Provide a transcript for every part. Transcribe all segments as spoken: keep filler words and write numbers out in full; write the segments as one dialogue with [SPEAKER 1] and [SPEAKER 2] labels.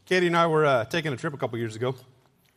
[SPEAKER 1] Katie and I were uh, taking a trip a couple years ago,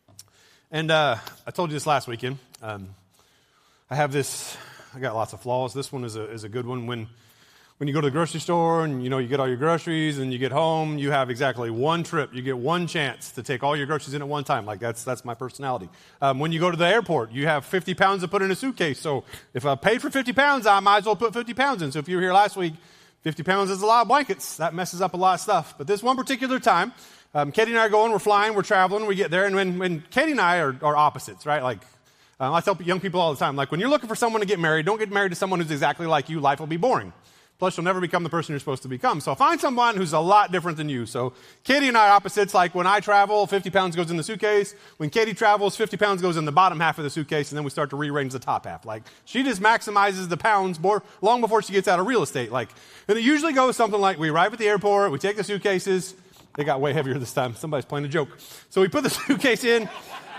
[SPEAKER 1] and uh, I told you this last weekend. Um, I have this. I got lots of flaws. This one is a is a good one. When when you go to the grocery store and you know you get all your groceries and you get home, you have exactly one trip. You get one chance to take all your groceries in at one time. Like that's that's my personality. Um, when you go to the airport, you have fifty pounds to put in a suitcase. So if I paid for fifty pounds, I might as well put fifty pounds in. So if you were here last week, fifty pounds is a lot of blankets. That messes up a lot of stuff. But this one particular time, um, Katie and I are going, we're flying, we're traveling, we get there, and when, when Katie and I are, are opposites, right? Like, um, I tell young people all the time, like, when you're looking for someone to get married, don't get married to someone who's exactly like you. Life will be boring. Plus, you'll never become the person you're supposed to become. So find someone who's a lot different than you. So Katie and I are opposites. Like when I travel, fifty pounds goes in the suitcase. When Katie travels, fifty pounds goes in the bottom half of the suitcase, and then we start to rearrange the top half. Like she just maximizes the pounds more, long before she gets out of real estate. Like, and it usually goes something like we arrive at the airport, we take the suitcases. They got way heavier this time. Somebody's playing a joke. So we put the suitcase in.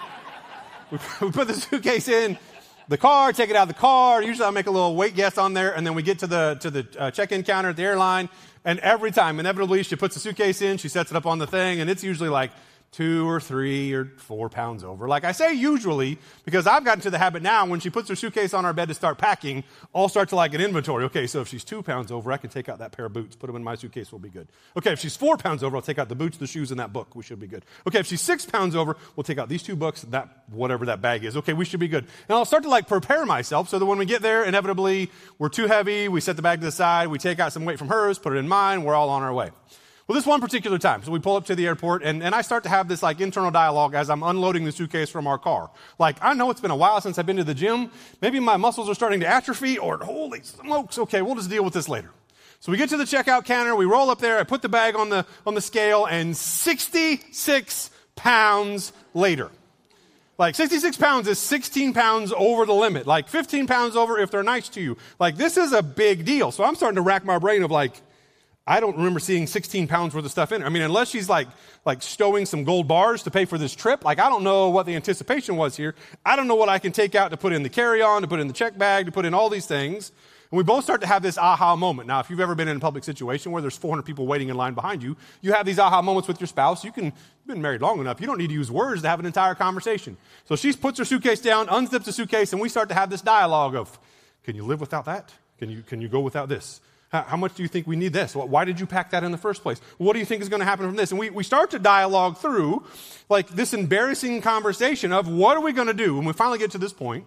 [SPEAKER 1] we, we put the suitcase in. The car, take it out of the car. Usually I make a little weight guess on there, and then we get to the to the uh, check-in counter at the airline, and every time, inevitably, she puts the suitcase in, she sets it up on the thing, and it's usually like two or three or four pounds over. Like I say usually, because I've gotten to the habit now, when she puts her suitcase on our bed to start packing, I'll start to like an inventory. Okay, so if she's two pounds over, I can take out that pair of boots, put them in my suitcase, we'll be good. Okay, if she's four pounds over, I'll take out the boots, the shoes, and that book. We should be good. Okay, if she's six pounds over, we'll take out these two books, that whatever that bag is. Okay, we should be good. And I'll start to like prepare myself so that when we get there, inevitably, we're too heavy, we set the bag to the side, we take out some weight from hers, put it in mine, we're all on our way. Well, this one particular time, so we pull up to the airport, and, and I start to have this like internal dialogue as I'm unloading the suitcase from our car. Like, I know it's been a while since I've been to the gym. Maybe my muscles are starting to atrophy, or holy smokes, okay, we'll just deal with this later. So we get to the checkout counter, we roll up there, I put the bag on the on the scale, and sixty-six pounds later. Like, sixty-six pounds is sixteen pounds over the limit. Like, fifteen pounds over if they're nice to you. Like, this is a big deal. So I'm starting to rack my brain of like, I don't remember seeing sixteen pounds worth of stuff in it. I mean, unless she's like, like stowing some gold bars to pay for this trip. Like, I don't know what the anticipation was here. I don't know what I can take out to put in the carry-on, to put in the check bag, to put in all these things. And we both start to have this aha moment. Now, if you've ever been in a public situation where there's four hundred people waiting in line behind you, you have these aha moments with your spouse. You can, you've been married long enough. You don't need to use words to have an entire conversation. So she puts her suitcase down, unzips the suitcase, and we start to have this dialogue of, can you live without that? Can you, can you go without this? How much do you think we need this? Why did you pack that in the first place? What do you think is going to happen from this? And we, we start to dialogue through like this embarrassing conversation of what are we going to do? When we finally get to this point,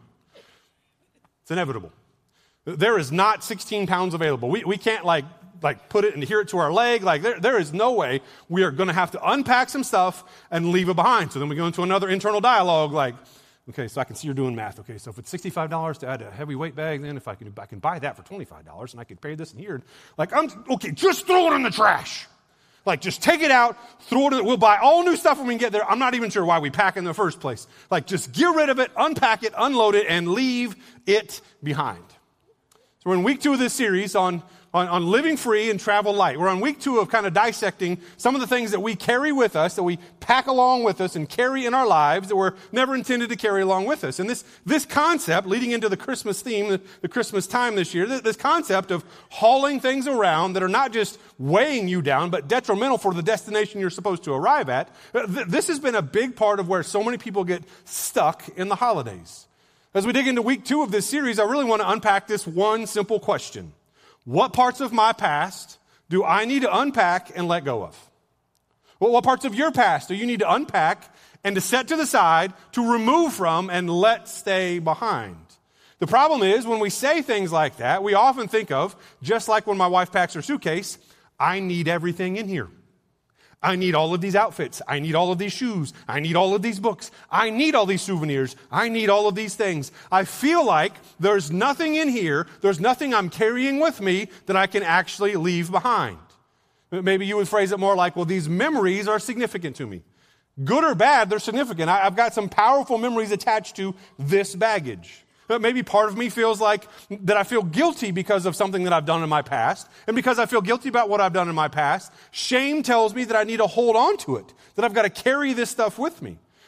[SPEAKER 1] it's inevitable. There is not sixteen pounds available. We, we can't like, like put it and adhere it to our leg. Like there, there is no way. We are going to have to unpack some stuff and leave it behind. So then we go into another internal dialogue like, okay, so I can see you're doing math. Okay, so if it's sixty-five dollars to add a heavy weight bag, then if I can I can buy that for twenty-five dollars and I could pay this in here. Like, I'm, okay, just throw it in the trash. Like, just take it out, throw it in, we'll buy all new stuff when we get there. I'm not even sure why we pack in the first place. Like, just get rid of it, unpack it, unload it, and leave it behind. So we're in week two of this series on On, on living free and travel light. We're on week two of kind of dissecting some of the things that we carry with us, that we pack along with us and carry in our lives that were never intended to carry along with us. And this, this concept, leading into the Christmas theme, the, the Christmas time this year, this concept of hauling things around that are not just weighing you down, but detrimental for the destination you're supposed to arrive at, this has been a big part of where so many people get stuck in the holidays. As we dig into week two of this series, I really want to unpack this one simple question. What parts of my past do I need to unpack and let go of? Well, what parts of your past do you need to unpack and to set to the side, to remove from, and let stay behind? The problem is, when we say things like that, we often think of, just like when my wife packs her suitcase, I need everything in here. I need all of these outfits. I need all of these shoes. I need all of these books. I need all these souvenirs. I need all of these things. I feel like there's nothing in here, there's nothing I'm carrying with me that I can actually leave behind. Maybe you would phrase it more like, well, these memories are significant to me. Good or bad, they're significant. I've got some powerful memories attached to this baggage. Maybe part of me feels like that I feel guilty because of something that I've done in my past. And because I feel guilty about what I've done in my past, shame tells me that I need to hold on to it, that I've got to carry this stuff with me.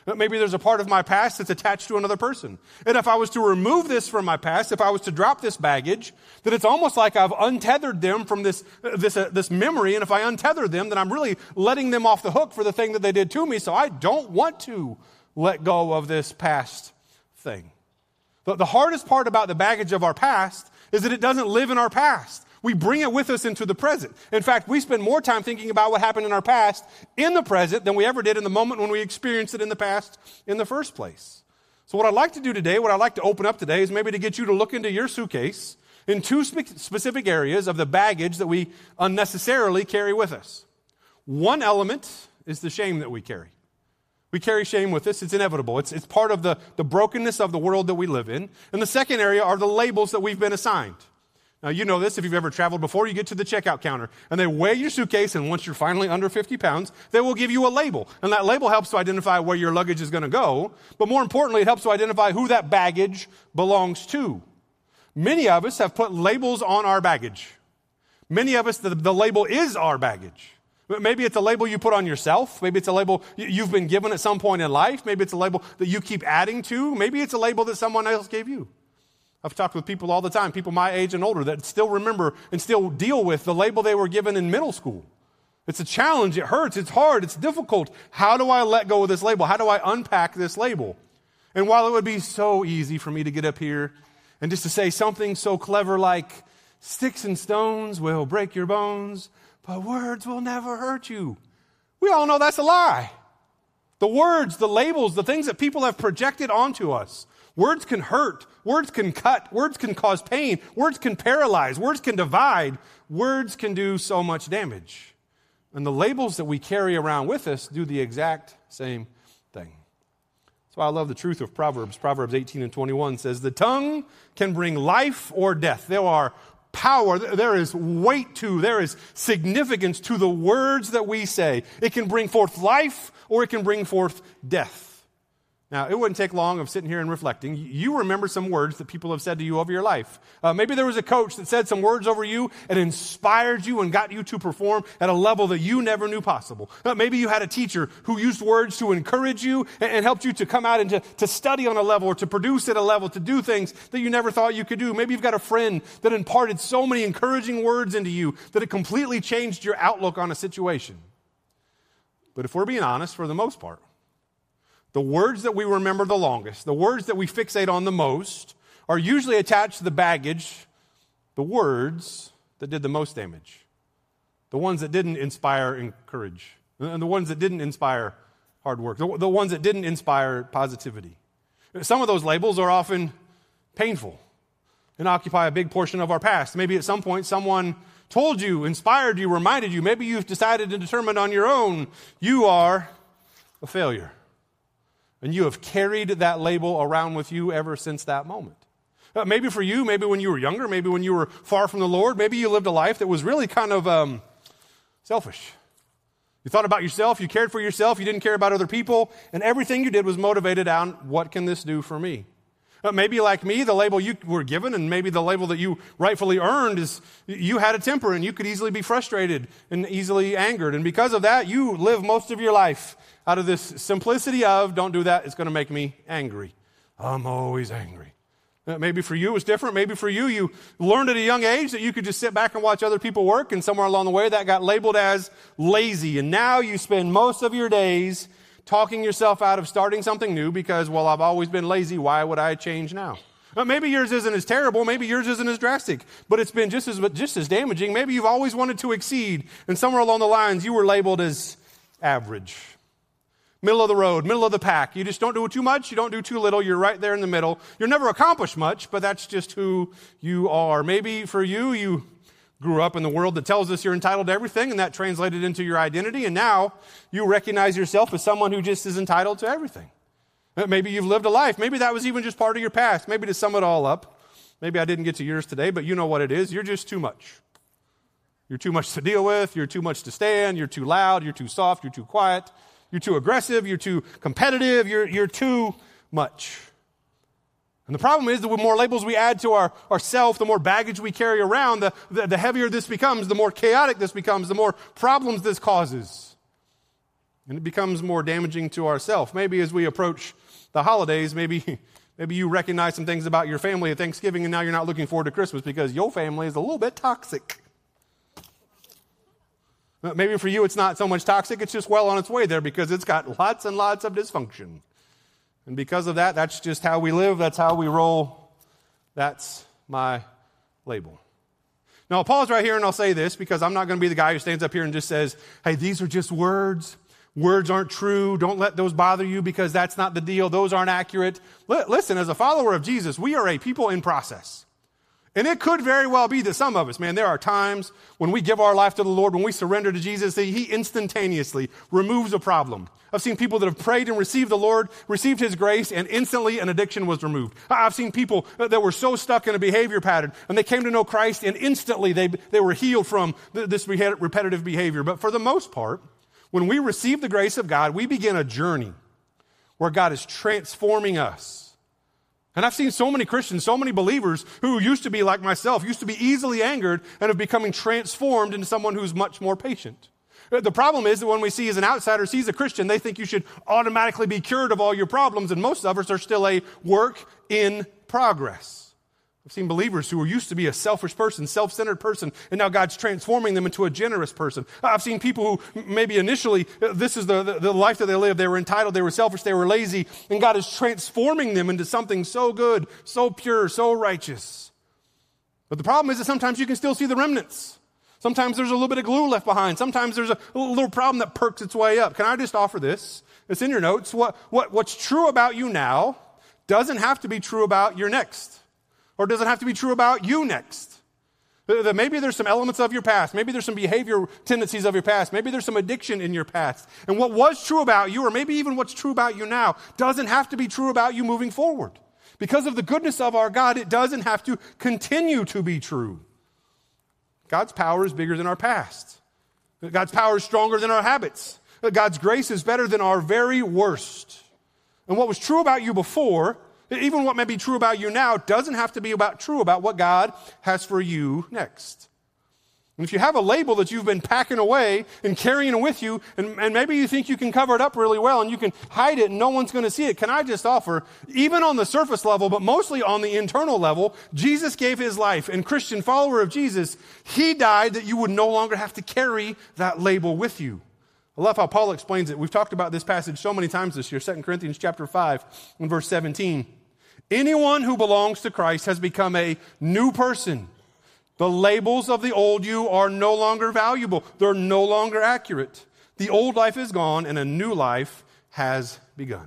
[SPEAKER 1] Maybe there's a part of my past that's attached to another person. And if I was to remove this from my past, if I was to drop this baggage, then it's almost like I've untethered them from this, this, uh, this memory. And if I untether them, then I'm really letting them off the hook for the thing that they did to me. So I don't want to let go of this past thing. The, the hardest part about the baggage of our past is that it doesn't live in our past. We bring it with us into the present. In fact, we spend more time thinking about what happened in our past in the present than we ever did in the moment when we experienced it in the past in the first place. So what I'd like to do today, what I'd like to open up today is maybe to get you to look into your suitcase in two spe- specific areas of the baggage that we unnecessarily carry with us. One element is the shame that we carry. We carry shame with us. It's inevitable. It's, it's part of the, the brokenness of the world that we live in. And the second area are the labels that we've been assigned. Now, you know this if you've ever traveled before. You get to the checkout counter, and they weigh your suitcase, and once you're finally under fifty pounds, they will give you a label. And that label helps to identify where your luggage is going to go, but more importantly, it helps to identify who that baggage belongs to. Many of us have put labels on our baggage. Many of us, the, the label is our baggage. Maybe it's a label you put on yourself. Maybe it's a label you've been given at some point in life. Maybe it's a label that you keep adding to. Maybe it's a label that someone else gave you. I've talked with people all the time, people my age and older, that still remember and still deal with the label they were given in middle school. It's a challenge. It hurts. It's hard. It's difficult. How do I let go of this label? How do I unpack this label? And while it would be so easy for me to get up here and just to say something so clever like, sticks and stones will break your bones, but words will never hurt you. We all know that's a lie. The words, the labels, the things that people have projected onto us. Words can hurt. Words can cut. Words can cause pain. Words can paralyze. Words can divide. Words can do so much damage. And the labels that we carry around with us do the exact same thing. That's why I love the truth of Proverbs. Proverbs eighteen and twenty-one says, the tongue can bring life or death. There are power, there is weight to, there is significance to the words that we say. It can bring forth life or it can bring forth death. Now, it wouldn't take long of sitting here and reflecting. You remember some words that people have said to you over your life. Uh, maybe there was a coach that said some words over you and inspired you and got you to perform at a level that you never knew possible. Uh, maybe you had a teacher who used words to encourage you and, and helped you to come out and to, to study on a level or to produce at a level, to do things that you never thought you could do. Maybe you've got a friend that imparted so many encouraging words into you that it completely changed your outlook on a situation. But if we're being honest, for the most part, the words that we remember the longest, the words that we fixate on the most, are usually attached to the baggage, the words that did the most damage, the ones that didn't inspire encourage, and the ones that didn't inspire hard work, the, the ones that didn't inspire positivity. Some of those labels are often painful and occupy a big portion of our past. Maybe at some point someone told you, inspired you, reminded you, maybe you've decided and determined on your own, you are a failure. And you have carried that label around with you ever since that moment. Uh, maybe for you, maybe when you were younger, maybe when you were far from the Lord, maybe you lived a life that was really kind of um, selfish. You thought about yourself, you cared for yourself, you didn't care about other people, and everything you did was motivated on, what can this do for me? Uh, maybe like me, the label you were given, and maybe the label that you rightfully earned is you had a temper and you could easily be frustrated and easily angered. And because of that, you live most of your life out of this simplicity of, don't do that, it's going to make me angry. I'm always angry. Uh, maybe for you it was different. Maybe for you, you learned at a young age that you could just sit back and watch other people work, and somewhere along the way that got labeled as lazy. And now you spend most of your days talking yourself out of starting something new because, well, I've always been lazy. Why would I change now? Uh, maybe yours isn't as terrible. Maybe yours isn't as drastic, but it's been just as just as damaging. Maybe you've always wanted to exceed, and somewhere along the lines you were labeled as average. Middle of the road, middle of the pack. You just don't do too much, you don't do too little, you're right there in the middle. You'll never accomplish much, but that's just who you are. Maybe for you, you grew up in the world that tells us you're entitled to everything, and that translated into your identity, and now you recognize yourself as someone who just is entitled to everything. Maybe you've lived a life. Maybe that was even just part of your past. Maybe to sum it all up, maybe I didn't get to yours today, but you know what it is. You're just too much. You're too much to deal with. You're too much to stand. You're too loud. You're too soft. You're too quiet. You're too aggressive. You're too competitive. You're, you're too much. And the problem is that the more labels we add to our, ourself, the more baggage we carry around, the, the, the heavier this becomes, the more chaotic this becomes, the more problems this causes. And it becomes more damaging to ourselves. Maybe as we approach the holidays, maybe, maybe you recognize some things about your family at Thanksgiving and now you're not looking forward to Christmas because your family is a little bit toxic. Maybe for you it's not so much toxic, it's just well on its way there because it's got lots and lots of dysfunction. And because of that, that's just how we live, that's how we roll. That's my label. Now, I'll pause right here and I'll say this because I'm not going to be the guy who stands up here and just says, hey, these are just words. Words aren't true. Don't let those bother you because that's not the deal. Those aren't accurate. L- listen, as a follower of Jesus, we are a people in process. And it could very well be that some of us, man, there are times when we give our life to the Lord, when we surrender to Jesus, that He instantaneously removes a problem. I've seen people that have prayed and received the Lord, received His grace, and instantly an addiction was removed. I've seen people that were so stuck in a behavior pattern, and they came to know Christ, and instantly they, they were healed from this repetitive behavior. But for the most part, when we receive the grace of God, we begin a journey where God is transforming us. And I've seen so many Christians, so many believers who used to be like myself, used to be easily angered and are becoming transformed into someone who's much more patient. The problem is that when we see as an outsider sees a Christian, they think you should automatically be cured of all your problems, and most of us are still a work in progress. I've seen believers who used to be a selfish person, self-centered person, and now God's transforming them into a generous person. I've seen people who maybe initially, this is the, the, the life that they lived. They were entitled, they were selfish, they were lazy, and God is transforming them into something so good, so pure, so righteous. But the problem is that sometimes you can still see the remnants. Sometimes there's a little bit of glue left behind. Sometimes there's a little problem that perks its way up. Can I just offer this? It's in your notes. What, what, what's true about you now doesn't have to be true about your next. Or does it have to be true about you next? That maybe there's some elements of your past. Maybe there's some behavior tendencies of your past. Maybe there's some addiction in your past. And what was true about you, or maybe even what's true about you now, doesn't have to be true about you moving forward. Because of the goodness of our God, it doesn't have to continue to be true. God's power is bigger than our past. God's power is stronger than our habits. God's grace is better than our very worst. And what was true about you before, even what may be true about you now, doesn't have to be about true about what God has for you next. And if you have a label that you've been packing away and carrying with you, and, and maybe you think you can cover it up really well and you can hide it and no one's going to see it, can I just offer, even on the surface level, but mostly on the internal level, Jesus gave His life, and Christian follower of Jesus, He died that you would no longer have to carry that label with you. I love how Paul explains it. We've talked about this passage so many times this year, Second Corinthians chapter five and verse seventeen. Anyone who belongs to Christ has become a new person. The labels of the old you are no longer valuable. They're no longer accurate. The old life is gone and a new life has begun.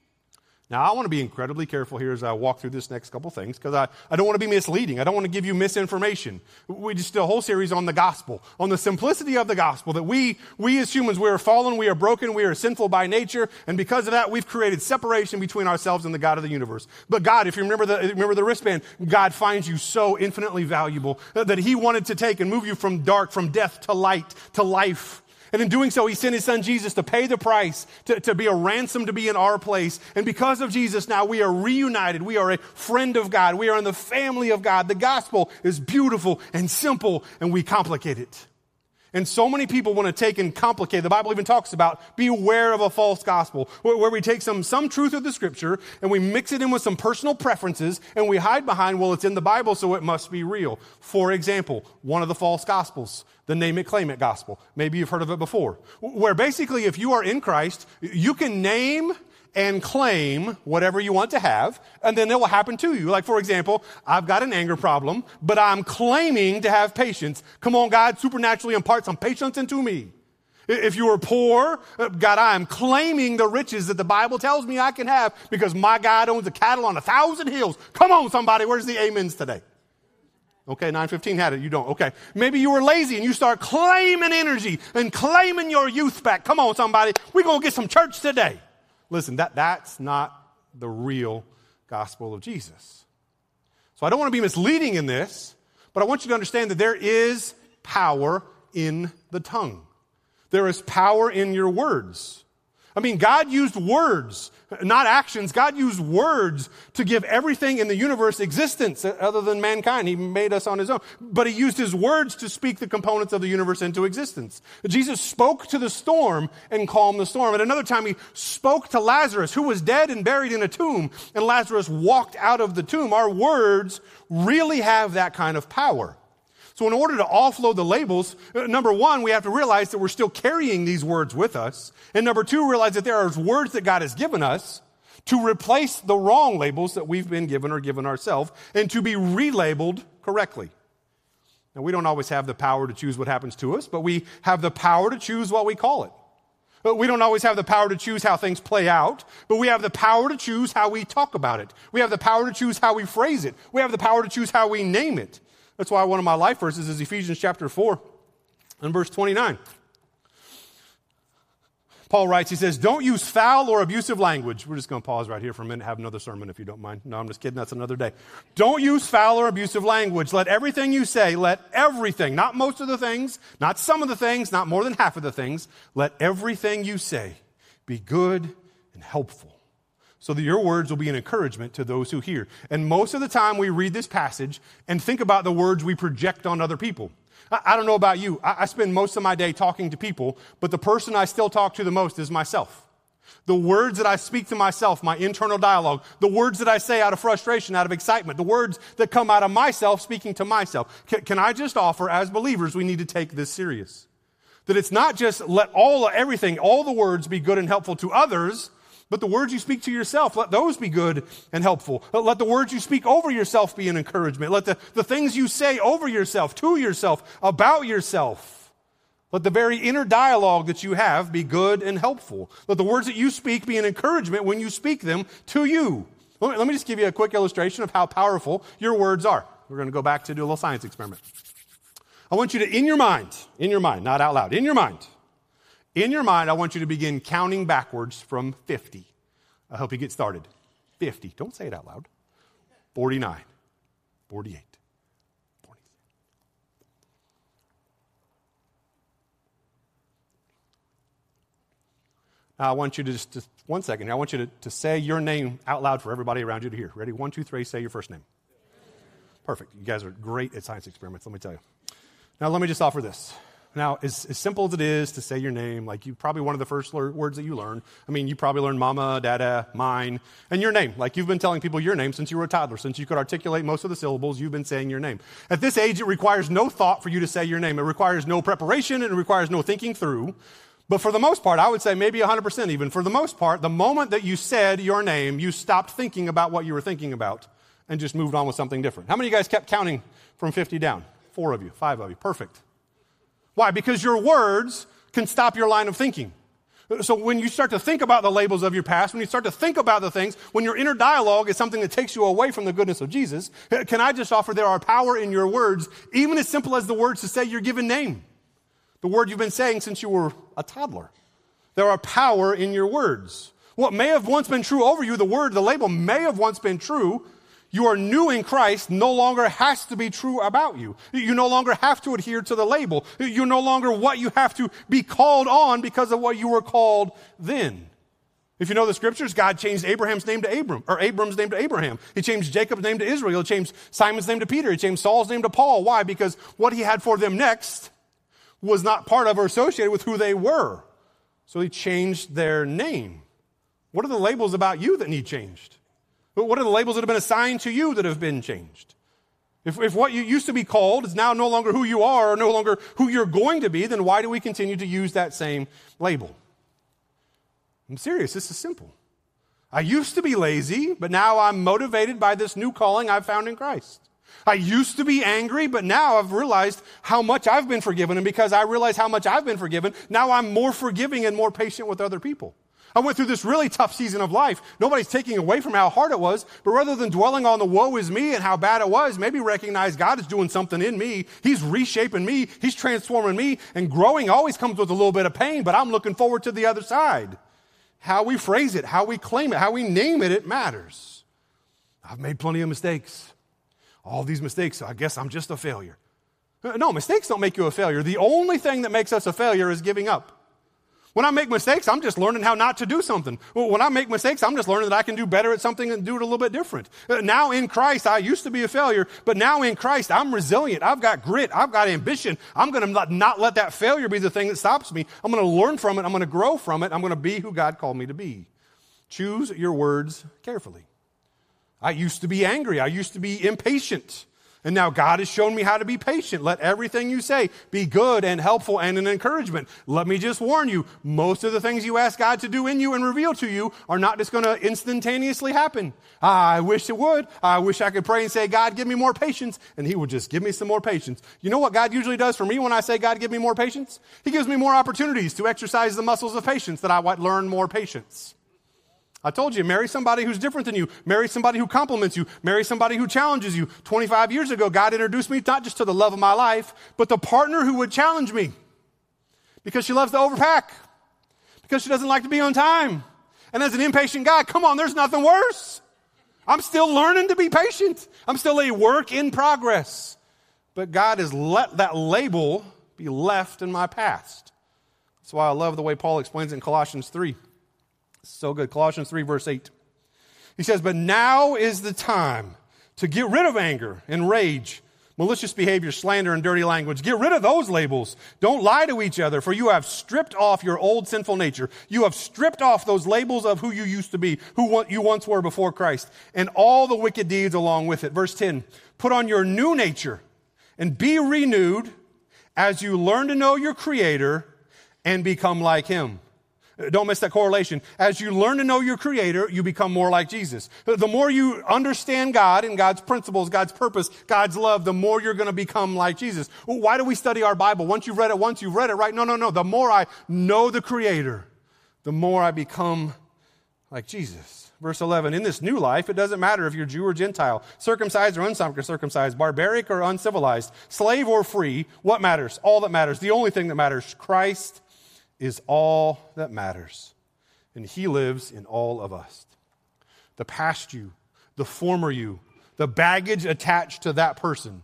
[SPEAKER 1] Now, I want to be incredibly careful here as I walk through this next couple things because I, I don't want to be misleading. I don't want to give you misinformation. We just did a whole series on the gospel, on the simplicity of the gospel, that we, we as humans, we are fallen, we are broken, we are sinful by nature, and because of that, we've created separation between ourselves and the God of the universe. But God, if you remember the, remember the wristband, God finds you so infinitely valuable that He wanted to take and move you from dark, from death to light, to life. And in doing so, He sent His Son Jesus to pay the price, to, to be a ransom, to be in our place. And because of Jesus, now we are reunited. We are a friend of God. We are in the family of God. The gospel is beautiful and simple, and we complicate it. And so many people want to take and complicate. The Bible even talks about beware of a false gospel, where, where we take some, some truth of the Scripture and we mix it in with some personal preferences and we hide behind, well, it's in the Bible, so it must be real. For example, one of the false gospels, the name it, claim it gospel. Maybe you've heard of it before. Where basically if you are in Christ, you can name and claim whatever you want to have, and then it will happen to you. Like, for example, I've got an anger problem, but I'm claiming to have patience. Come on, God, supernaturally impart some patience into me. If you are poor, God, I am claiming the riches that the Bible tells me I can have because my God owns the cattle on a thousand hills. Come on, somebody, where's the amens today? Okay, nine fifteen had it, you don't. Okay, maybe you were lazy and you start claiming energy and claiming your youth back. Come on, somebody, we're going to get some church today. Listen, that, that's not the real gospel of Jesus. So I don't want to be misleading in this, but I want you to understand that there is power in the tongue. There is power in your words. I mean, God used words, not actions. God used words to give everything in the universe existence other than mankind. He made us on his own. But he used his words to speak the components of the universe into existence. Jesus spoke to the storm and calmed the storm. At another time, he spoke to Lazarus, who was dead and buried in a tomb, and Lazarus walked out of the tomb. Our words really have that kind of power. So in order to offload the labels, number one, we have to realize that we're still carrying these words with us. And number two, realize that there are words that God has given us to replace the wrong labels that we've been given or given ourselves and to be relabeled correctly. Now, we don't always have the power to choose what happens to us, but we have the power to choose what we call it. We don't always have the power to choose how things play out, but we have the power to choose how we talk about it. We have the power to choose how we phrase it. We have the power to choose how we name it. That's why one of my life verses is Ephesians chapter four and verse twenty-nine. Paul writes, he says, don't use foul or abusive language. We're just going to pause right here for a minute, have another sermon if you don't mind. No, I'm just kidding. That's another day. Don't use foul or abusive language. Let everything you say, let everything, not most of the things, not some of the things, not more than half of the things, let everything you say be good and helpful, so that your words will be an encouragement to those who hear. And most of the time we read this passage and think about the words we project on other people. I, I don't know about you. I, I spend most of my day talking to people, but the person I still talk to the most is myself. The words that I speak to myself, my internal dialogue, the words that I say out of frustration, out of excitement, the words that come out of myself speaking to myself. Can, can I just offer, as believers, we need to take this serious. That it's not just let all, everything, all the words be good and helpful to others, but the words you speak to yourself, let those be good and helpful. Let the words you speak over yourself be an encouragement. Let the, the things you say over yourself, to yourself, about yourself, let the very inner dialogue that you have be good and helpful. Let the words that you speak be an encouragement when you speak them to you. Let me, let me just give you a quick illustration of how powerful your words are. We're going to go back to do a little science experiment. I want you to, in your mind, in your mind, not out loud, in your mind, In your mind, I want you to begin counting backwards from fifty. I hope you get started. fifty. Don't say it out loud. forty-nine. forty-eight. forty-seven. Now, I want you to just, just one second. I want you to, to say your name out loud for everybody around you to hear. Ready? One, two, three. Say your first name. Perfect. You guys are great at science experiments, let me tell you. Now, let me just offer this. Now, as, as simple as it is to say your name, like you probably one of the first lear- words that you learn. I mean, you probably learned mama, dada, mine, and your name. Like you've been telling people your name since you were a toddler. Since you could articulate most of the syllables, you've been saying your name. At this age, it requires no thought for you to say your name. It requires no preparation. It requires no thinking through. But for the most part, I would say maybe one hundred percent even, for the most part, the moment that you said your name, you stopped thinking about what you were thinking about and just moved on with something different. How many of you guys kept counting from fifty down? Four of you, five of you. Perfect. Why? Because your words can stop your line of thinking. So when you start to think about the labels of your past, when you start to think about the things, when your inner dialogue is something that takes you away from the goodness of Jesus, can I just offer there are power in your words, even as simple as the words to say your given name. The word you've been saying since you were a toddler. There are power in your words. What may have once been true over you, the word, the label may have once been true. You are new in Christ, no longer has to be true about you. You no longer have to adhere to the label. You're no longer what you have to be called on because of what you were called then. If you know the scriptures, God changed Abraham's name to Abram, or Abram's name to Abraham. He changed Jacob's name to Israel. He changed Simon's name to Peter. He changed Saul's name to Paul. Why? Because what he had for them next was not part of or associated with who they were. So he changed their name. What are the labels about you that need changed? What are the labels that have been assigned to you that have been changed? If, if what you used to be called is now no longer who you are or no longer who you're going to be, then why do we continue to use that same label? I'm serious. This is simple. I used to be lazy, but now I'm motivated by this new calling I've found in Christ. I used to be angry, but now I've realized how much I've been forgiven. And because I realize how much I've been forgiven, now I'm more forgiving and more patient with other people. I went through this really tough season of life. Nobody's taking away from how hard it was, but rather than dwelling on the woe is me and how bad it was, maybe recognize God is doing something in me. He's reshaping me. He's transforming me. And growing always comes with a little bit of pain, but I'm looking forward to the other side. How we phrase it, how we claim it, how we name it, it matters. I've made plenty of mistakes. All these mistakes, I guess I'm just a failure. No, mistakes don't make you a failure. The only thing that makes us a failure is giving up. When I make mistakes, I'm just learning how not to do something. When I make mistakes, I'm just learning that I can do better at something and do it a little bit different. Now in Christ, I used to be a failure, but now in Christ, I'm resilient. I've got grit. I've got ambition. I'm going to not let that failure be the thing that stops me. I'm going to learn from it. I'm going to grow from it. I'm going to be who God called me to be. Choose your words carefully. I used to be angry. I used to be impatient. And now God has shown me how to be patient. Let everything you say be good and helpful and an encouragement. Let me just warn you, most of the things you ask God to do in you and reveal to you are not just going to instantaneously happen. Ah, I wish it would. I wish I could pray and say, God, give me more patience. And he would just give me some more patience. You know what God usually does for me when I say, God, give me more patience? He gives me more opportunities to exercise the muscles of patience that I might learn more patience. I told you, marry somebody who's different than you. Marry somebody who compliments you. Marry somebody who challenges you. twenty-five years ago, God introduced me not just to the love of my life, but the partner who would challenge me. Because she loves to overpack. Because she doesn't like to be on time. And as an impatient guy, come on, there's nothing worse. I'm still learning to be patient. I'm still a work in progress. But God has let that label be left in my past. That's why I love the way Paul explains it in Colossians three. So good. Colossians three, verse eight. He says, but now is the time to get rid of anger and rage, malicious behavior, slander, and dirty language. Get rid of those labels. Don't lie to each other, for you have stripped off your old sinful nature. You have stripped off those labels of who you used to be, who you once were before Christ, and all the wicked deeds along with it. Verse ten, put on your new nature and be renewed as you learn to know your Creator and become like Him. Don't miss that correlation. As you learn to know your Creator, you become more like Jesus. The more you understand God and God's principles, God's purpose, God's love, the more you're going to become like Jesus. Well, why do we study our Bible? Once you've read it once, you've read it, right? No, no, no. The more I know the Creator, the more I become like Jesus. Verse eleven, in this new life, it doesn't matter if you're Jew or Gentile, circumcised or uncircumcised, barbaric or uncivilized, slave or free. What matters? All that matters. The only thing that matters, Christ is all that matters. And He lives in all of us. The past you, the former you, the baggage attached to that person.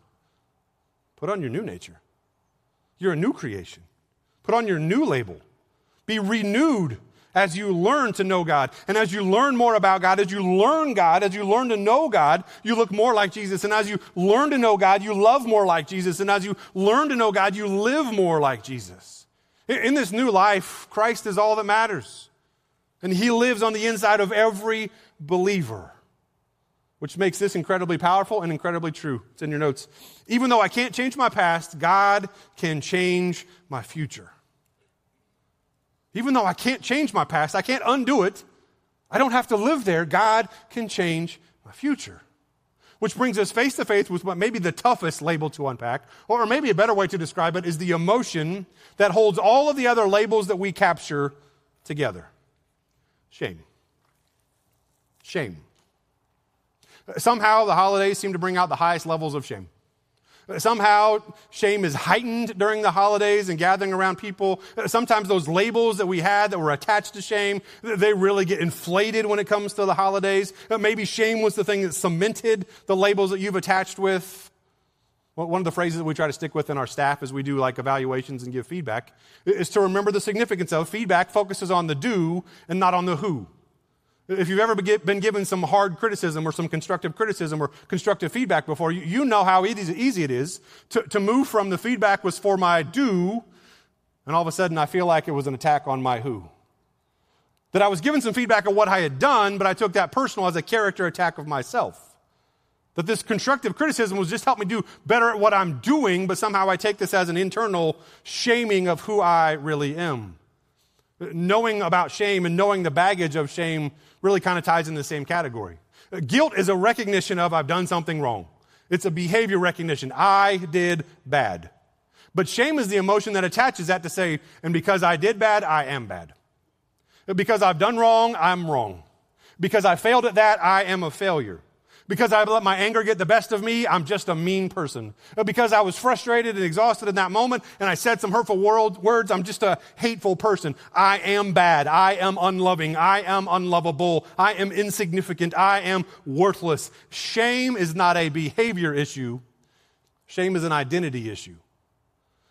[SPEAKER 1] Put on your new nature. You're a new creation. Put on your new label. Be renewed as you learn to know God. And as you learn more about God, as you learn God, as you learn to know God, you look more like Jesus. And as you learn to know God, you love more like Jesus. And as you learn to know God, you live more like Jesus. In this new life, Christ is all that matters. And He lives on the inside of every believer, which makes this incredibly powerful and incredibly true. It's in your notes. Even though I can't change my past, God can change my future. Even though I can't change my past, I can't undo it, I don't have to live there, God can change my future. Which brings us face to face with what may be the toughest label to unpack, or maybe a better way to describe it is the emotion that holds all of the other labels that we capture together. Shame. Shame. Somehow the holidays seem to bring out the highest levels of shame. Somehow shame is heightened during the holidays and gathering around people. Sometimes those labels that we had that were attached to shame, they really get inflated when it comes to the holidays. Maybe shame was the thing that cemented the labels that you've attached with. Well, one of the phrases that we try to stick with in our staff as we do like evaluations and give feedback is to remember the significance of feedback focuses on the do and not on the who. If you've ever been given some hard criticism or some constructive criticism or constructive feedback before, you know how easy it is to, to move from the feedback was for my do, and all of a sudden I feel like it was an attack on my who. That I was given some feedback on what I had done, but I took that personal as a character attack of myself. That this constructive criticism was just help me do better at what I'm doing, but somehow I take this as an internal shaming of who I really am. Knowing about shame and knowing the baggage of shame really kind of ties in the same category. Guilt is a recognition of I've done something wrong. It's a behavior recognition. I did bad. But shame is the emotion that attaches that to say, and because I did bad, I am bad. Because I've done wrong, I'm wrong. Because I failed at that, I am a failure. Because I let my anger get the best of me, I'm just a mean person. Because I was frustrated and exhausted in that moment and I said some hurtful world, words, I'm just a hateful person. I am bad. I am unloving. I am unlovable. I am insignificant. I am worthless. Shame is not a behavior issue. Shame is an identity issue.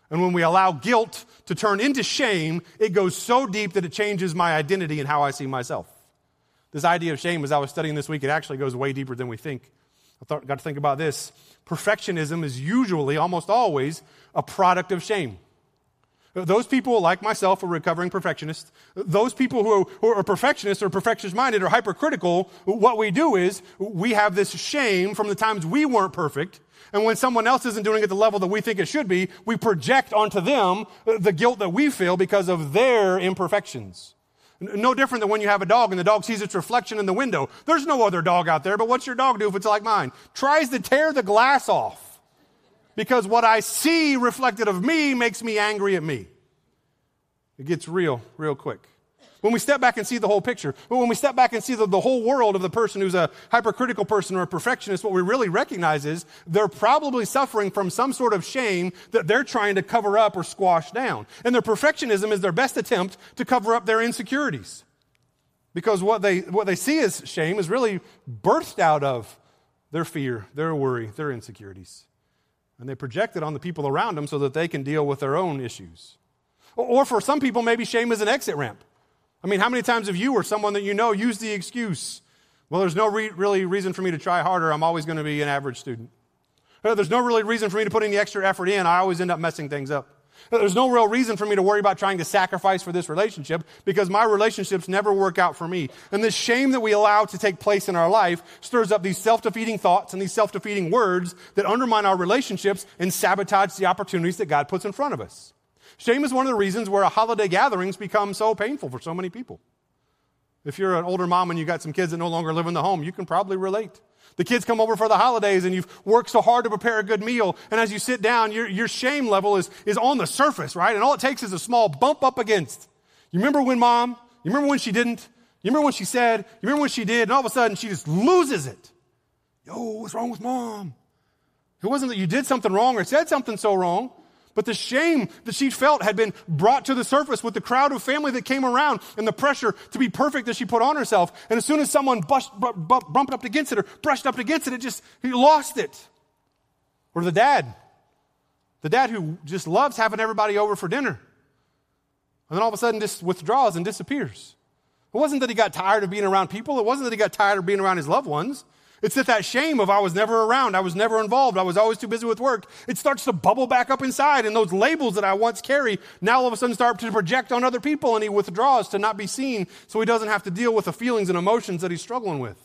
[SPEAKER 1] And when we allow guilt to turn into shame, it goes so deep that it changes my identity and how I see myself. This idea of shame, as I was studying this week, it actually goes way deeper than we think. I thought, got to think about this. Perfectionism is usually, almost always, a product of shame. Those people, like myself, are recovering perfectionists. Those people who are, who are perfectionists or perfectionist-minded or hypercritical, what we do is we have this shame from the times we weren't perfect. And when someone else isn't doing it at the level that we think it should be, we project onto them the guilt that we feel because of their imperfections. No different than when you have a dog and the dog sees its reflection in the window. There's no other dog out there, but what's your dog do if it's like mine? Tries to tear the glass off because what I see reflected of me makes me angry at me. It gets real, real quick. When we step back and see the whole picture, when we step back and see the, the whole world of the person who's a hypercritical person or a perfectionist, what we really recognize is they're probably suffering from some sort of shame that they're trying to cover up or squash down. And their perfectionism is their best attempt to cover up their insecurities. Because what they, what they see as shame is really birthed out of their fear, their worry, their insecurities. And they project it on the people around them so that they can deal with their own issues. Or, or for some people, maybe shame is an exit ramp. I mean, how many times have you or someone that you know used the excuse, well, there's no re- really reason for me to try harder. I'm always going to be an average student. There's no really reason for me to put any extra effort in. I always end up messing things up. There's no real reason for me to worry about trying to sacrifice for this relationship because my relationships never work out for me. And this shame that we allow to take place in our life stirs up these self-defeating thoughts and these self-defeating words that undermine our relationships and sabotage the opportunities that God puts in front of us. Shame is one of the reasons where holiday gatherings become so painful for so many people. If you're an older mom and you got some kids that no longer live in the home, you can probably relate. The kids come over for the holidays and you've worked so hard to prepare a good meal, and as you sit down, your, your shame level is, is on the surface, right? And all it takes is a small bump up against. You remember when mom? You remember when she didn't? You remember when she said? You remember when she did? And all of a sudden, she just loses it. Yo, what's wrong with mom? It wasn't that you did something wrong or said something so wrong. But the shame that she felt had been brought to the surface with the crowd of family that came around and the pressure to be perfect that she put on herself. And as soon as someone bushed, b- b- bumped up against it or brushed up against it, it just, he lost it. Or the dad. The dad who just loves having everybody over for dinner. And then all of a sudden just withdraws and disappears. It wasn't that he got tired of being around people. It wasn't that he got tired of being around his loved ones. It's that that shame of I was never around, I was never involved, I was always too busy with work, it starts to bubble back up inside, and those labels that I once carried now all of a sudden start to project on other people, and he withdraws to not be seen so he doesn't have to deal with the feelings and emotions that he's struggling with.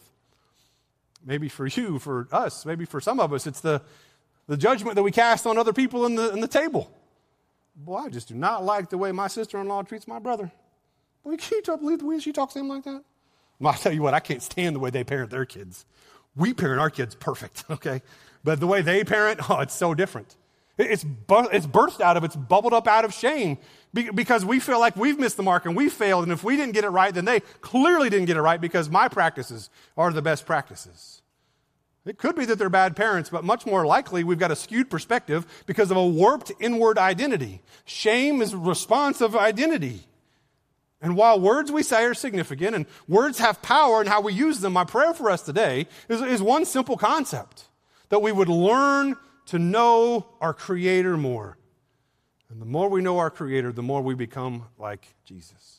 [SPEAKER 1] Maybe for you, for us, maybe for some of us, it's the, the judgment that we cast on other people in the, in the table. Boy, I just do not like the way my sister-in-law treats my brother. Boy, can you believe the way she talks to him like that? Well, I'll tell you what, I can't stand the way they parent their kids. We parent our kids perfect, okay? But the way they parent, oh, it's so different. It's it's birthed out of, it's bubbled up out of shame because we feel like we've missed the mark and we failed. And if we didn't get it right, then they clearly didn't get it right because my practices are the best practices. It could be that they're bad parents, but much more likely we've got a skewed perspective because of a warped inward identity. Shame is a response of identity. And while words we say are significant and words have power in how we use them, my prayer for us today is, is one simple concept, that we would learn to know our Creator more. And the more we know our Creator, the more we become like Jesus.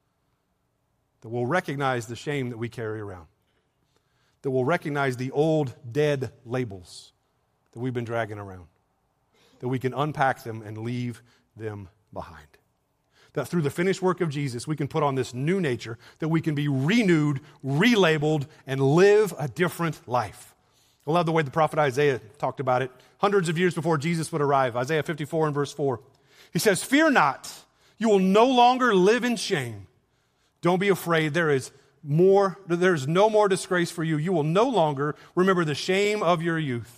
[SPEAKER 1] That we'll recognize the shame that we carry around. That we'll recognize the old dead labels that we've been dragging around. That we can unpack them and leave them behind. That through the finished work of Jesus, we can put on this new nature, that we can be renewed, relabeled, and live a different life. I love the way the prophet Isaiah talked about it hundreds of years before Jesus would arrive. Isaiah fifty-four and verse four. He says, "Fear not, you will no longer live in shame. Don't be afraid, there is more, there's no more disgrace for you. You will no longer remember the shame of your youth."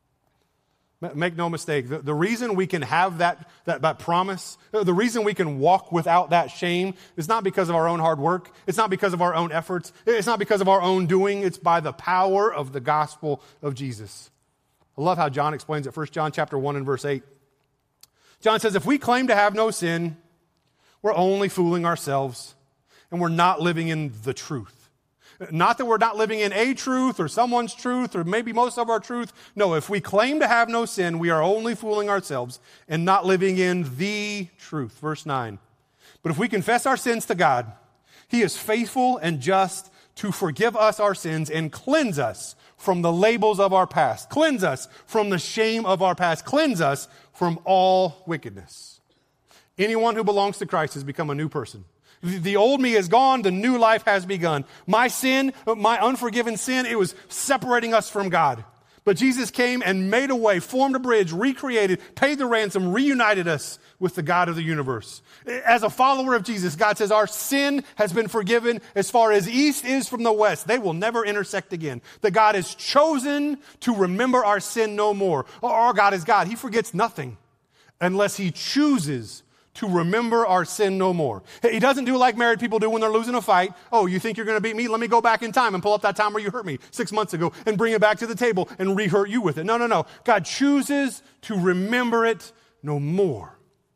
[SPEAKER 1] Make no mistake, the, the reason we can have that, that, that promise, the reason we can walk without that shame is not because of our own hard work. It's not because of our own efforts. It's not because of our own doing. It's by the power of the gospel of Jesus. I love how John explains it. First John chapter one and verse eight. John says, if we claim to have no sin, we're only fooling ourselves and we're not living in the truth. Not that we're not living in a truth or someone's truth or maybe most of our truth. No, if we claim to have no sin, we are only fooling ourselves and not living in the truth. Verse nine. But if we confess our sins to God, He is faithful and just to forgive us our sins and cleanse us from the labels of our past. Cleanse us from the shame of our past. Cleanse us from all wickedness. Anyone who belongs to Christ has become a new person. The old me is gone. The new life has begun. My sin, my unforgiven sin, it was separating us from God. But Jesus came and made a way, formed a bridge, recreated, paid the ransom, reunited us with the God of the universe. As a follower of Jesus, God says our sin has been forgiven as far as east is from the west. They will never intersect again. That God has chosen to remember our sin no more. Our God is God. He forgets nothing unless He chooses to remember our sin no more. He doesn't do like married people do when they're losing a fight. Oh, you think you're going to beat me? Let me go back in time and pull up that time where you hurt me six months ago and bring it back to the table and re-hurt you with it. No, no, no. God chooses to remember it no more.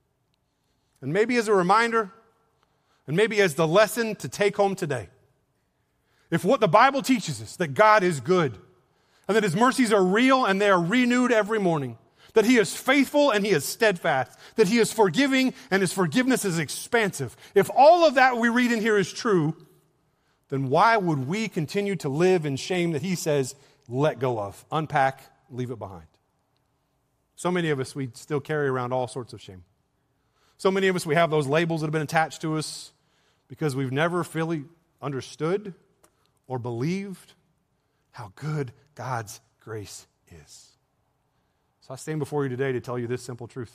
[SPEAKER 1] And maybe as a reminder, and maybe as the lesson to take home today, if what the Bible teaches us, that God is good, and that His mercies are real and they are renewed every morning, that He is faithful and He is steadfast, that He is forgiving and His forgiveness is expansive. If all of that we read in here is true, then why would we continue to live in shame that He says, let go of, unpack, leave it behind? So many of us, we still carry around all sorts of shame. So many of us, we have those labels that have been attached to us because we've never fully understood or believed how good God's grace is. So I stand before you today to tell you this simple truth.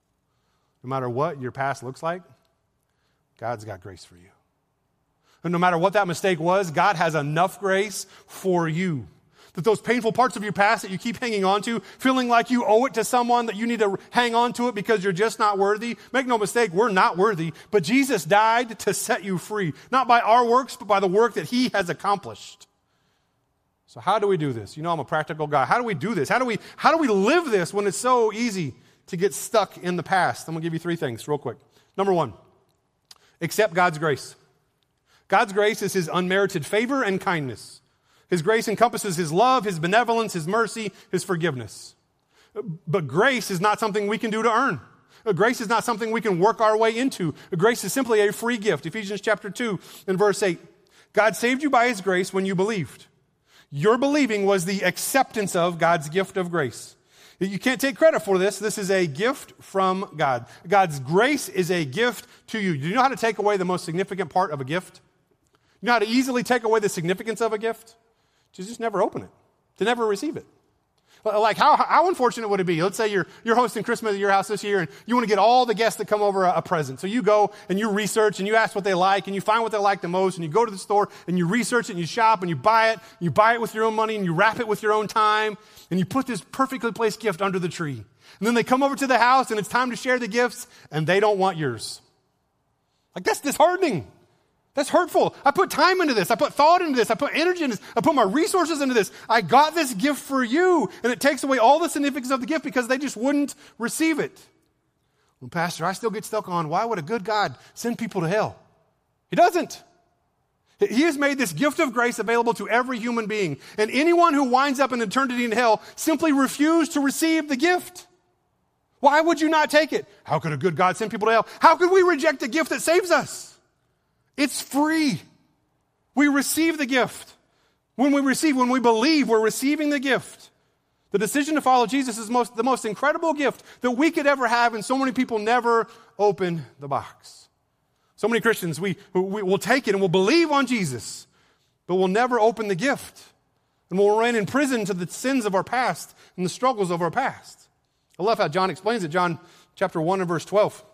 [SPEAKER 1] No matter what your past looks like, God's got grace for you. And no matter what that mistake was, God has enough grace for you. That those painful parts of your past that you keep hanging on to, feeling like you owe it to someone, that you need to hang on to it because you're just not worthy. Make no mistake, we're not worthy. But Jesus died to set you free. Not by our works, but by the work that He has accomplished. So how do we do this? You know I'm a practical guy. How do we do this? How do we, how do we live this when it's so easy to get stuck in the past? I'm going to give you three things real quick. Number one, accept God's grace. God's grace is His unmerited favor and kindness. His grace encompasses His love, His benevolence, His mercy, His forgiveness. But grace is not something we can do to earn. Grace is not something we can work our way into. Grace is simply a free gift. Ephesians chapter two and verse eight. God saved you by His grace when you believed. Your believing was the acceptance of God's gift of grace. You can't take credit for this. This is a gift from God. God's grace is a gift to you. Do you know how to take away the most significant part of a gift? You know how to easily take away the significance of a gift? To just never open it, to never receive it. Like how, how unfortunate would it be? Let's say you're, you're hosting Christmas at your house this year and you want to get all the guests that come over a, a present. So you go and you research and you ask what they like and you find what they like the most and you go to the store and you research it and you shop and you buy it. You buy it with your own money and you wrap it with your own time and you put this perfectly placed gift under the tree. And then they come over to the house and it's time to share the gifts and they don't want yours. Like that's disheartening. That's hurtful. I put time into this. I put thought into this. I put energy into this. I put my resources into this. I got this gift for you. And it takes away all the significance of the gift because they just wouldn't receive it. Well, Pastor, I still get stuck on why would a good God send people to hell? He doesn't. He has made this gift of grace available to every human being. And anyone who winds up in eternity in hell simply refused to receive the gift. Why would you not take it? How could a good God send people to hell? How could we reject a gift that saves us? It's free. We receive the gift. When we receive, when we believe, we're receiving the gift. The decision to follow Jesus is most, the most incredible gift that we could ever have, and so many people never open the box. So many Christians, we, we will take it and we'll believe on Jesus, but we'll never open the gift. And we'll remain in prison to the sins of our past and the struggles of our past. I love how John explains it. John chapter one and verse twelve.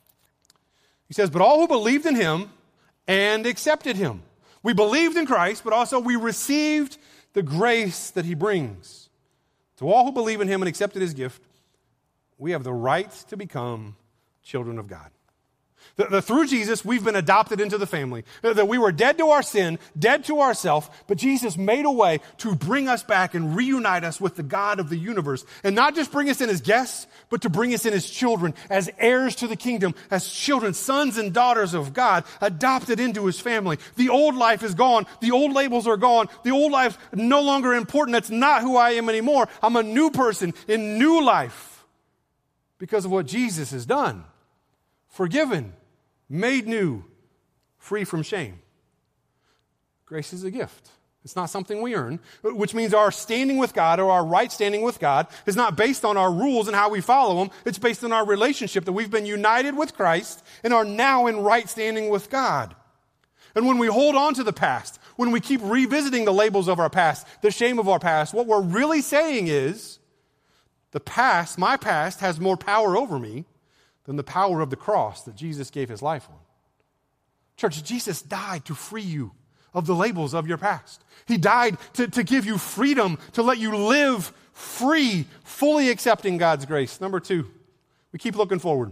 [SPEAKER 1] He says, but all who believed in Him and accepted Him. We believed in Christ, but also we received the grace that He brings. To all who believe in Him and accepted His gift, we have the right to become children of God. That, that through Jesus, we've been adopted into the family. That, that we were dead to our sin, dead to ourselves, but Jesus made a way to bring us back and reunite us with the God of the universe. And not just bring us in as guests, but to bring us in as children, as heirs to the kingdom, as children, sons and daughters of God, adopted into his family. The old life is gone. The old labels are gone. The old life's no longer important. That's not who I am anymore. I'm a new person in new life because of what Jesus has done. Forgiven. Made new, free from shame. Grace is a gift. It's not something we earn, which means our standing with God or our right standing with God is not based on our rules and how we follow them. It's based on our relationship that we've been united with Christ and are now in right standing with God. And when we hold on to the past, when we keep revisiting the labels of our past, the shame of our past, what we're really saying is the past, my past, has more power over me than the power of the cross that Jesus gave his life on. Church, Jesus died to free you of the labels of your past. He died to, to give you freedom, to let you live free, fully accepting God's grace. Number two, we keep looking forward.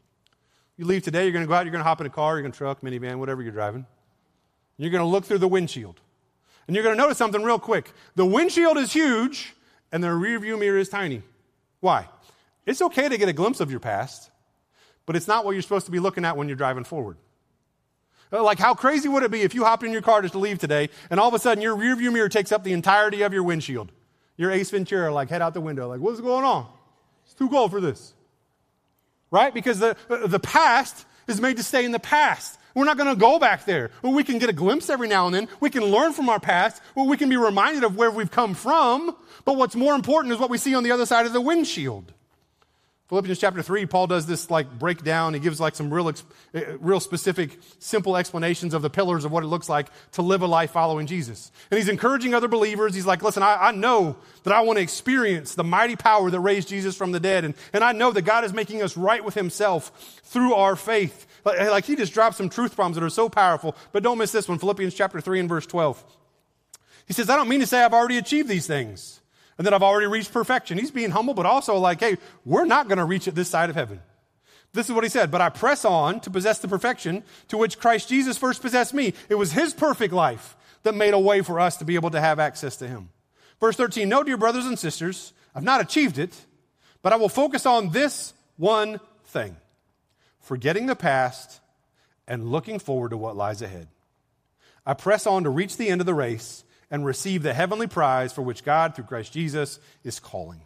[SPEAKER 1] You leave today, you're going to go out, you're going to hop in a car, you're going to truck, minivan, whatever you're driving. You're going to look through the windshield. And you're going to notice something real quick. The windshield is huge, and the rearview mirror is tiny. Why? It's okay to get a glimpse of your past, but it's not what you're supposed to be looking at when you're driving forward. Like, how crazy would it be if you hopped in your car just to leave today, and all of a sudden your rearview mirror takes up the entirety of your windshield? You're Ace Ventura, like, head out the window, like, what's going on? It's too cold for this. Right? Because the, the past is made to stay in the past. We're not going to go back there. Well, we can get a glimpse every now and then. We can learn from our past. Well, we can be reminded of where we've come from. But what's more important is what we see on the other side of the windshield. Philippians chapter three, Paul does this like breakdown. He gives like some real, real specific, simple explanations of the pillars of what it looks like to live a life following Jesus. And he's encouraging other believers. He's like, listen, I, I know that I want to experience the mighty power that raised Jesus from the dead. And, and I know that God is making us right with himself through our faith. Like, like he just dropped some truth bombs that are so powerful. But don't miss this one, Philippians chapter three and verse twelve. He says, I don't mean to say I've already achieved these things and that I've already reached perfection. He's being humble, but also like, hey, we're not going to reach it this side of heaven. This is what he said, but I press on to possess the perfection to which Christ Jesus first possessed me. It was his perfect life that made a way for us to be able to have access to him. Verse thirteen, no, dear brothers and sisters, I've not achieved it, but I will focus on this one thing, forgetting the past and looking forward to what lies ahead. I press on to reach the end of the race and receive the heavenly prize for which God, through Christ Jesus, is calling.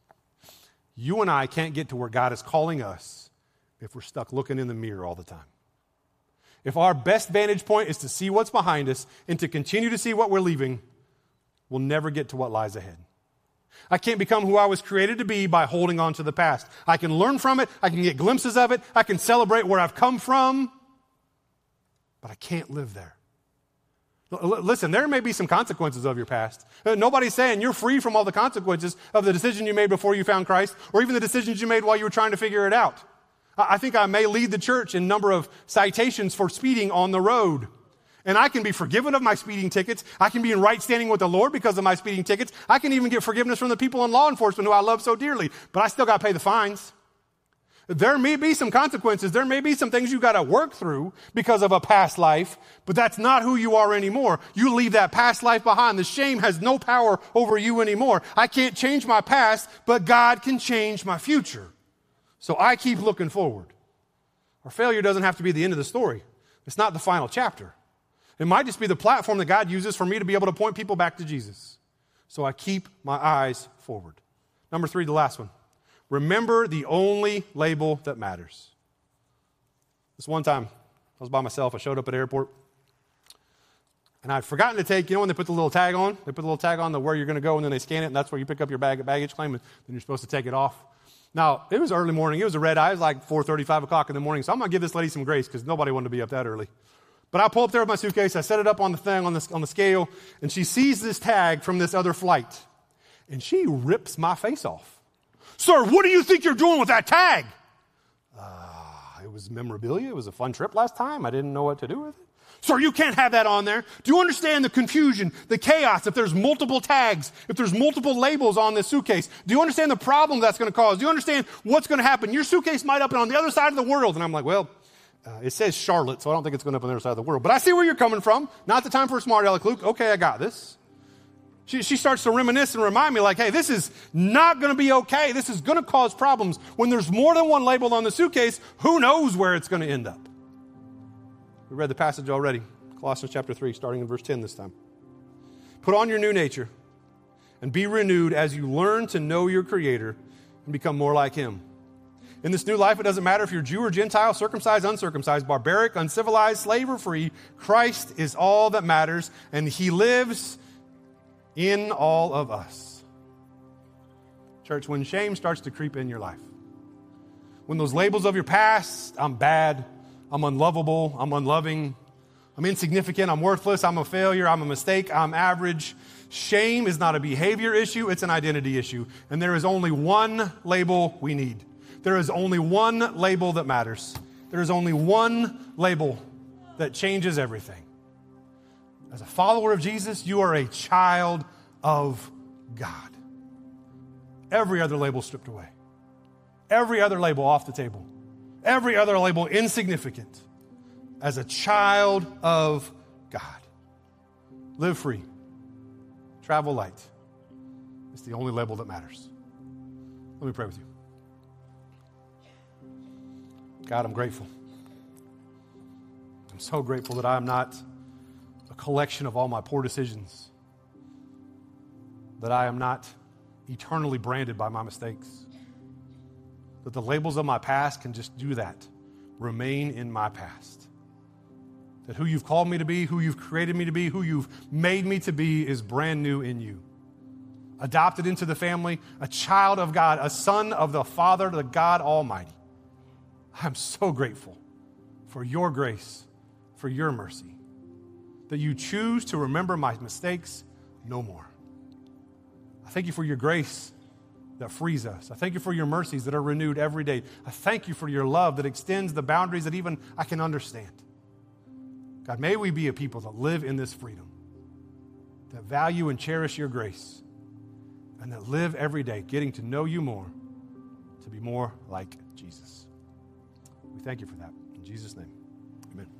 [SPEAKER 1] You and I can't get to where God is calling us if we're stuck looking in the mirror all the time. If our best vantage point is to see what's behind us and to continue to see what we're leaving, we'll never get to what lies ahead. I can't become who I was created to be by holding on to the past. I can learn from it. I can get glimpses of it. I can celebrate where I've come from, but I can't live there. Listen, there may be some consequences of your past. Nobody's saying you're free from all the consequences of the decision you made before you found Christ, or even the decisions you made while you were trying to figure it out. I think I may lead the church in number of citations for speeding on the road. And I can be forgiven of my speeding tickets. I can be in right standing with the Lord because of my speeding tickets. I can even get forgiveness from the people in law enforcement who I love so dearly. But I still got to pay the fines. There may be some consequences. There may be some things you got to work through because of a past life, but that's not who you are anymore. You leave that past life behind. The shame has no power over you anymore. I can't change my past, but God can change my future. So I keep looking forward. Our failure doesn't have to be the end of the story. It's not the final chapter. It might just be the platform that God uses for me to be able to point people back to Jesus. So I keep my eyes forward. Number three, the last one. Remember the only label that matters. This one time, I was by myself. I showed up at the airport. And I'd forgotten to take, you know when they put the little tag on? They put the little tag on the where you're going to go, and then they scan it, and that's where you pick up your bag, baggage claim, and then you're supposed to take it off. Now, it was early morning. It was a red eye. It was like four thirty, five o'clock in the morning. So I'm going to give this lady some grace because nobody wanted to be up that early. But I pull up there with my suitcase. I set it up on the thing, on the, on the scale, and she sees this tag from this other flight. And she rips my face off. Sir, what do you think you're doing with that tag? Uh, it was memorabilia. It was a fun trip last time. I didn't know what to do with it. Sir, you can't have that on there. Do you understand the confusion, the chaos, if there's multiple tags, if there's multiple labels on this suitcase? Do you understand the problem that's going to cause? Do you understand what's going to happen? Your suitcase might up and on the other side of the world. And I'm like, well, Uh, it says Charlotte, so I don't think it's going up on the other side of the world. But I see where you're coming from. Not the time for a smart aleck, Luke. Okay, I got this. She, she starts to reminisce and remind me like, hey, this is not going to be okay. This is going to cause problems. When there's more than one label on the suitcase, who knows where it's going to end up? We read the passage already. Colossians chapter three, starting in verse ten this time. Put on your new nature and be renewed as you learn to know your Creator and become more like Him. In this new life, it doesn't matter if you're Jew or Gentile, circumcised, uncircumcised, barbaric, uncivilized, slave or free. Christ is all that matters, and He lives in all of us. Church, when shame starts to creep in your life, when those labels of your past, I'm bad, I'm unlovable, I'm unloving, I'm insignificant, I'm worthless, I'm a failure, I'm a mistake, I'm average. Shame is not a behavior issue, it's an identity issue. And there is only one label we need. There is only one label that matters. There is only one label that changes everything. As a follower of Jesus, you are a child of God. Every other label stripped away. Every other label off the table. Every other label insignificant. As a child of God. Live free. Travel light. It's the only label that matters. Let me pray with you. God, I'm grateful. I'm so grateful that I am not a collection of all my poor decisions. That I am not eternally branded by my mistakes. That the labels of my past can just do that. Remain in my past. That who you've called me to be, who you've created me to be, who you've made me to be is brand new in you. Adopted into the family, a child of God, a son of the Father, the God Almighty. I'm so grateful for your grace, for your mercy, that you choose to remember my mistakes no more. I thank you for your grace that frees us. I thank you for your mercies that are renewed every day. I thank you for your love that extends the boundaries that even I can understand. God, may we be a people that live in this freedom, that value and cherish your grace, and that live every day getting to know you more, to be more like Jesus. We thank you for that. In Jesus' name, amen.